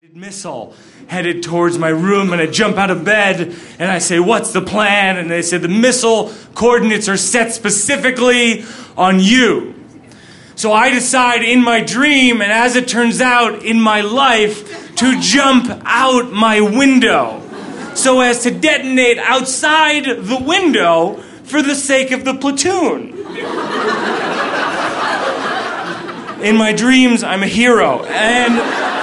Missile headed towards my room, and I jump out of bed and I say, "What's the plan?" And they said, "The missile coordinates are set specifically on you." So I decide in my dream, and as it turns out in my life, to jump out my window so as to detonate outside the window for the sake of the platoon. In my dreams, I'm a hero, and